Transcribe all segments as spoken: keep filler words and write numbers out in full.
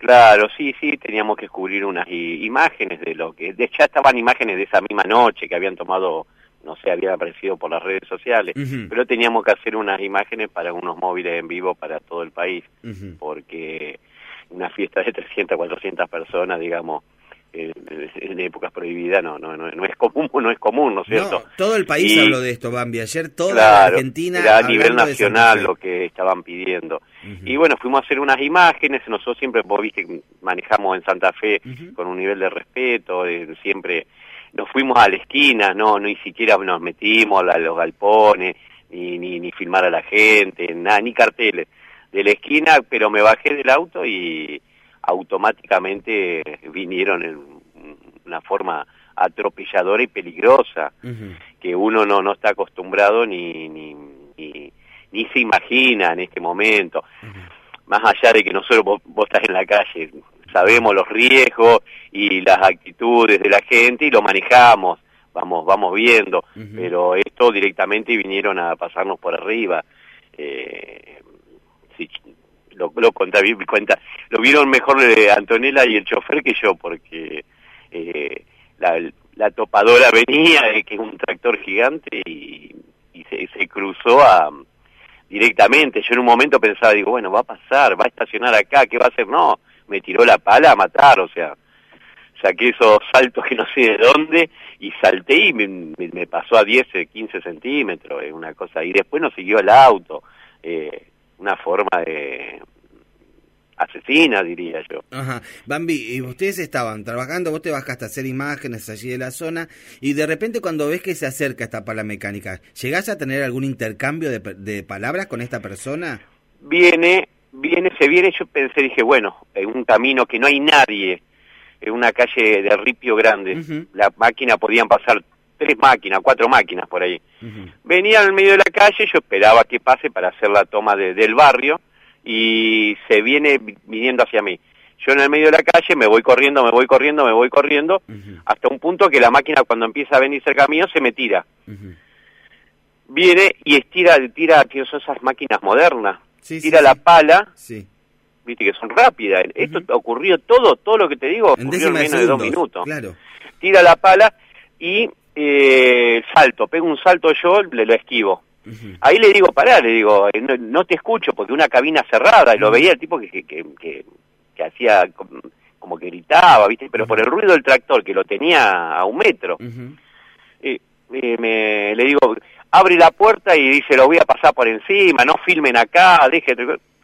Claro, sí, sí, teníamos que cubrir unas i- imágenes de lo que... De, ya estaban imágenes de esa misma noche que habían tomado, no sé, habían aparecido por las redes sociales, Uh-huh. pero teníamos que hacer unas imágenes para unos móviles en vivo para todo el país, Uh-huh. porque una fiesta de trescientas, cuatrocientas personas, digamos, en, en épocas prohibidas no, no, no, no es común, no es común, ¿no es cierto? No, todo el país Y, habló de esto, Bambi. Ayer toda claro, la Argentina era a nivel hablando de Santa nacional Fe. lo que estaban pidiendo. Uh-huh. Y bueno, fuimos a hacer unas imágenes, nosotros siempre, vos viste que manejamos en Santa Fe Uh-huh. con un nivel de respeto, de, siempre nos fuimos a la esquina, no, ni siquiera nos metimos a los galpones, ni, ni, ni filmar a la gente, nada, ni carteles. De la esquina, pero me bajé del auto y automáticamente vinieron en una forma atropelladora y peligrosa, Uh-huh. que uno no, no está acostumbrado ni, ni, ni, ni se imagina en este momento. Uh-huh. Más allá de que nosotros, vos, vos estás en la calle, sabemos los riesgos y las actitudes de la gente y lo manejamos, vamos vamos viendo, uh-huh. Pero esto directamente vinieron a pasarnos por arriba. Eh, sí, lo, lo conta, cuenta, lo vieron mejor eh, Antonella y el chofer que yo, porque eh, la, la topadora venía, eh, que es un tractor gigante, y, y se, se cruzó a, directamente. Yo en un momento pensaba, digo, bueno, va a pasar, va a estacionar acá, ¿qué va a hacer? No, me tiró la pala a matar, o sea, saqué esos saltos que no sé de dónde, y salté y me, me, me pasó a diez, quince centímetros, es una cosa, y después nos siguió el auto, eh, una forma de asesina, diría yo. Ajá. Bambi, y ustedes estaban trabajando, vos te bajaste a hacer imágenes allí de la zona, y de repente cuando ves que se acerca esta pala mecánica, ¿llegás a tener algún intercambio de, de palabras con esta persona? Viene, viene, se viene, yo pensé, dije, bueno, en un camino que no hay nadie, en una calle de ripio grande, uh-huh. La máquina, podían pasar tres máquinas, cuatro máquinas por ahí. Uh-huh. Venía en el medio de la calle, yo esperaba que pase para hacer la toma de, del barrio, y se viene viniendo hacia mí. Yo en el medio de la calle me voy corriendo, me voy corriendo, me voy corriendo, uh-huh. Hasta un punto que la máquina, cuando empieza a venir cerca mío, se me tira. Uh-huh. Viene y estira, tira, que son esas máquinas modernas, sí, tira sí, la sí. pala, sí. Viste que son rápidas. Uh-huh. Esto ocurrió todo, todo lo que te digo, en ocurrió en menos de dos minutos. Claro. Tira la pala y eh, salto, pego un salto yo, le lo esquivo. Uh-huh. Ahí le digo, pará, le digo, no, no te escucho, porque una cabina cerrada, y lo veía el tipo que, que, que, que, que hacía como, como que gritaba, ¿viste? Pero uh-huh. Por el ruido del tractor, que lo tenía a un metro, uh-huh. eh, eh, me, le digo, abre la puerta y dice, lo voy a pasar por encima, no filmen acá, deje...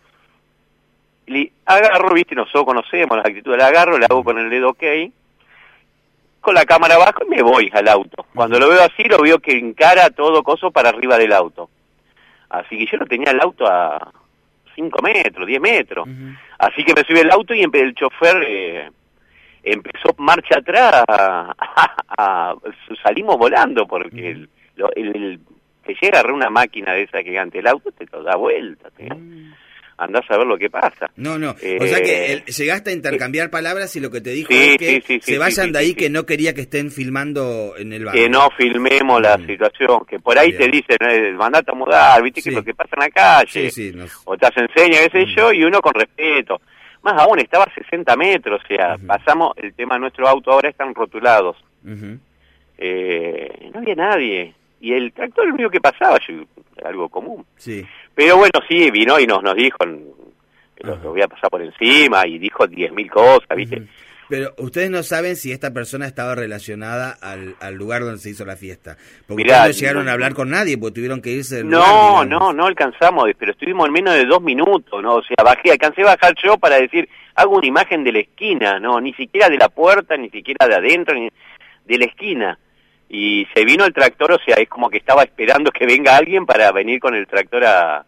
Le agarro, ¿viste? Nosotros conocemos las actitudes, le agarro, le hago con el dedo ok, con la cámara abajo y me voy al auto. Cuando uh-huh. Lo veo así, lo veo que encara todo coso para arriba del auto. Así que yo no tenía el auto a cinco metros, diez metros. Uh-huh. Así que me subí al auto y el chofer eh, empezó marcha atrás. A, a, a, salimos volando porque uh-huh. el, el, el que llega a agarrar una máquina de esa gigante, el auto te lo da vuelta. ¿te? Uh-huh. Andás a ver lo que pasa. No, no, eh, o sea que el, llegaste a intercambiar eh, palabras y lo que te dijo sí, es que sí, sí, se sí, vayan sí, de ahí, sí, que sí. No quería que estén filmando en el barrio. Que no filmemos la mm. situación, que por ahí Bien. Te dicen, eh, mandate a mudar, viste, sí. Que es lo que pasa en la calle, sí, sí, nos... o te enseña, qué sé mm. yo, y uno con respeto. Más aún, estaba a sesenta metros, o sea, uh-huh. Pasamos, el tema de nuestro auto ahora están rotulados. Uh-huh. Eh, no había nadie, y el tractor el único que pasaba, yo, algo común. Sí. Pero bueno, sí, vino y nos, nos dijo... Lo, lo voy a pasar por encima, y dijo diez mil cosas, ¿viste? Uh-huh. Pero ustedes no saben si esta persona estaba relacionada al, al lugar donde se hizo la fiesta. Porque Mirá, ustedes no llegaron no, a hablar con nadie, porque tuvieron que irse del no, lugar, No, no, no alcanzamos, pero estuvimos en menos de dos minutos, ¿no? O sea, bajé, alcancé a bajar yo para decir, hago una imagen de la esquina, ¿no? Ni siquiera de la puerta, ni siquiera de adentro, ni de la esquina. Y se vino el tractor, o sea, es como que estaba esperando que venga alguien para venir con el tractor a...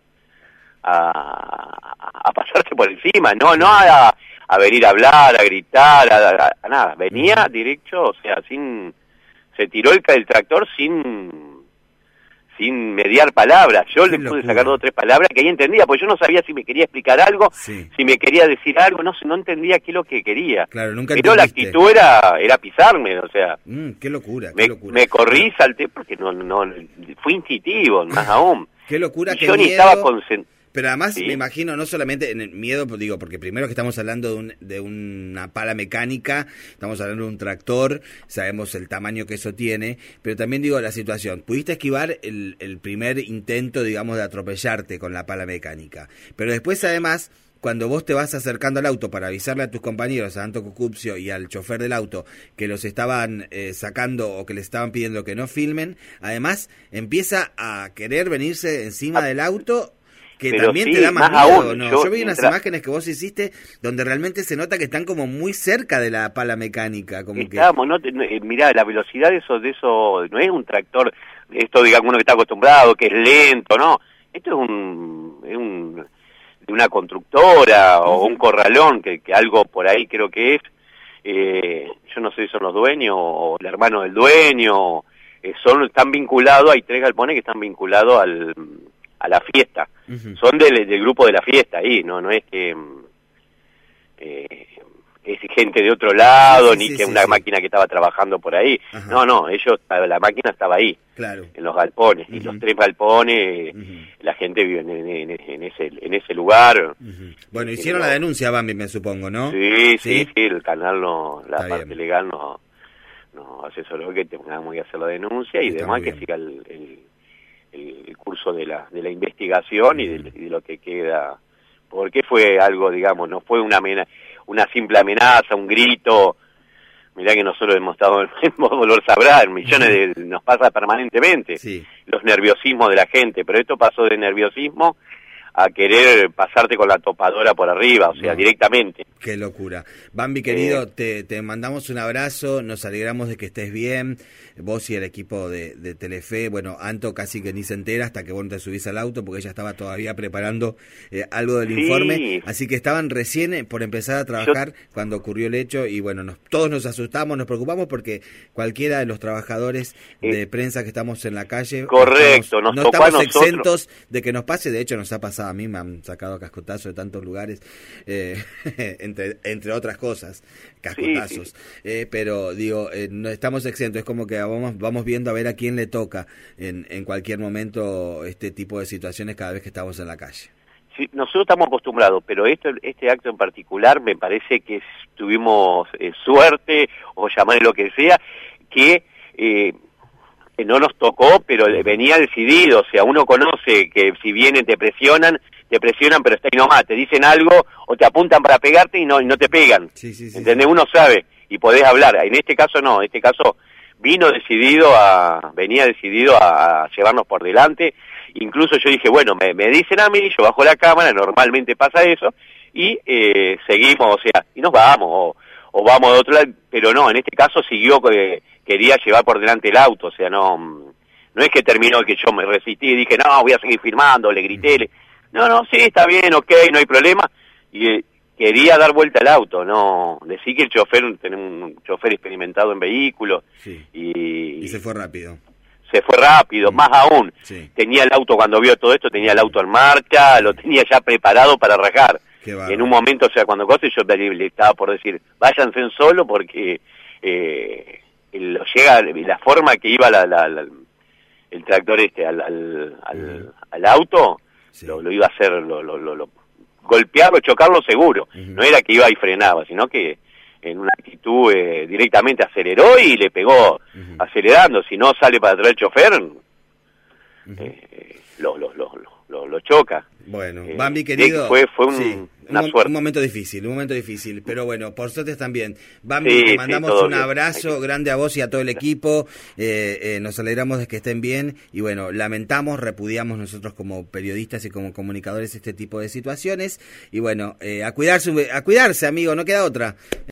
A, a pasarse por encima, no no a, a venir a hablar, a gritar, a, a, a nada, venía directo, o sea, sin, se tiró el, el tractor sin sin mediar palabras. Yo le pude sacar dos o tres palabras que ahí entendía, porque yo no sabía si me quería explicar algo, sí. Si me quería decir algo, no no entendía qué es lo que quería. Claro, nunca pero entendiste. La actitud era, era pisarme, o sea. Mm, qué locura, me, qué locura. Me corrí, salté, porque no, no, fue instintivo, más aún. Qué locura, y qué yo miedo. Ni estaba concentrado. Pero además ¿sí? me imagino no solamente en el miedo, digo, porque primero que estamos hablando de, un, de una pala mecánica, estamos hablando de un tractor, sabemos el tamaño que eso tiene, pero también digo la situación. Pudiste esquivar el, el primer intento, digamos, de atropellarte con la pala mecánica, pero después además, cuando vos te vas acercando al auto para avisarle a tus compañeros, a Anto Cucupcio y al chofer del auto, que los estaban eh, sacando o que les estaban pidiendo que no filmen, además empieza a querer venirse encima ah. del auto, que pero también sí, te da más, más miedo, aún, ¿no? Yo, yo vi mientras... unas imágenes que vos hiciste donde realmente se nota que están como muy cerca de la pala mecánica. Como Estábamos, que... no, no, mirá, la velocidad de eso, de eso no es un tractor, esto digamos uno que está acostumbrado, que es lento, ¿no? Esto es un... Es un de una constructora o un corralón, que, que algo por ahí creo que es, eh, yo no sé si son los dueños o el hermano del dueño, eh, son están vinculados, hay tres galpones que están vinculados al, a la fiesta, uh-huh. son del, del grupo de la fiesta ahí, no no es que eh, es gente de otro lado, sí, sí, ni sí, que sí, una sí. máquina que estaba trabajando por ahí, Ajá. no, no, ellos, la máquina estaba ahí, claro. en los galpones, uh-huh. y los tres galpones, uh-huh. la gente vive en, en, en ese en ese lugar. Uh-huh. Bueno, hicieron eh, la denuncia, Bambi, me supongo, ¿no? Sí, sí, sí, sí el canal, no, la Está parte bien. legal no, no asesoró que tengamos que hacer la denuncia y Está demás, que siga el, el, el curso de la de la investigación uh-huh. y, de, y de lo que queda, porque fue algo, digamos, no fue una amenaza, una simple amenaza, un grito. Mirá que nosotros hemos estado, dolor sabrá, millones de, nos pasa permanentemente, sí. los nerviosismos de la gente, pero esto pasó de nerviosismo a querer pasarte con la topadora por arriba, o sea, no. directamente. Qué locura. Bambi, querido, eh, te, te mandamos un abrazo, nos alegramos de que estés bien, vos y el equipo de, de Telefe. Bueno, Anto casi que ni se entera hasta que vos no te subís al auto, porque ella estaba todavía preparando eh, algo del sí. informe, así que estaban recién por empezar a trabajar Yo... cuando ocurrió el hecho, y bueno, nos, todos nos asustamos, nos preocupamos, porque cualquiera de los trabajadores eh, de prensa que estamos en la calle, correcto, estamos, nos no tocó estamos a nosotros. exentos de que nos pase, de hecho nos ha pasado a mí, me han sacado cascotazos de tantos lugares, eh, entre, entre otras cosas, cascotazos, sí, sí. Eh, pero digo, eh, no estamos exentos, es como que vamos, vamos viendo a ver a quién le toca en, en cualquier momento este tipo de situaciones cada vez que estamos en la calle. Sí, nosotros estamos acostumbrados, pero esto, este acto en particular me parece que tuvimos eh, suerte, o llamarle lo que sea, que... Eh, que no nos tocó, pero venía decidido, o sea, uno conoce que si vienen te presionan, te presionan, pero está ahí nomás, te dicen algo o te apuntan para pegarte y no y no te pegan, sí, sí, sí, ¿entendés? Sí. Uno sabe y podés hablar, en este caso no, en este caso vino decidido a, venía decidido a, a llevarnos por delante, incluso yo dije, bueno, me, me dicen a mí, yo bajo la cámara, normalmente pasa eso, y eh, seguimos, o sea, y nos vamos, o, o vamos de otro lado, pero no, en este caso siguió... Eh, quería llevar por delante el auto, o sea, no no es que terminó que yo me resistí y dije, no, voy a seguir filmando, le grité, le... no, no, sí, está bien, ok, no hay problema, y eh, quería dar vuelta al auto, no, decir que el chofer, tenemos un chofer experimentado en vehículos, sí. y... y se fue rápido. Se fue rápido, mm. más aún, sí. tenía el auto cuando vio todo esto, tenía el auto en marcha, lo tenía ya preparado para rajar, en un momento, o sea, cuando cose yo le estaba por decir, váyanse en solo porque... Eh, lo llega la forma que iba la, la, la, el tractor este al al, al, uh-huh. al auto sí. lo, lo iba a hacer lo, lo, lo, lo golpearlo, chocarlo seguro, uh-huh. no era que iba y frenaba, sino que en una actitud eh, directamente aceleró y le pegó uh-huh. acelerando, si no sale para atrás el chofer uh-huh. eh, lo, lo, lo, lo, lo choca. Bueno, eh, Bambi querido, fue, fue un, sí, una un, suerte. un momento difícil, un momento difícil, pero bueno, por suerte están bien. Bambi, sí, te mandamos sí, un bien. abrazo grande a vos y a todo el equipo, eh, eh, nos alegramos de que estén bien y bueno, lamentamos, repudiamos nosotros como periodistas y como comunicadores este tipo de situaciones y bueno, eh, a cuidarse, a cuidarse amigo, no queda otra.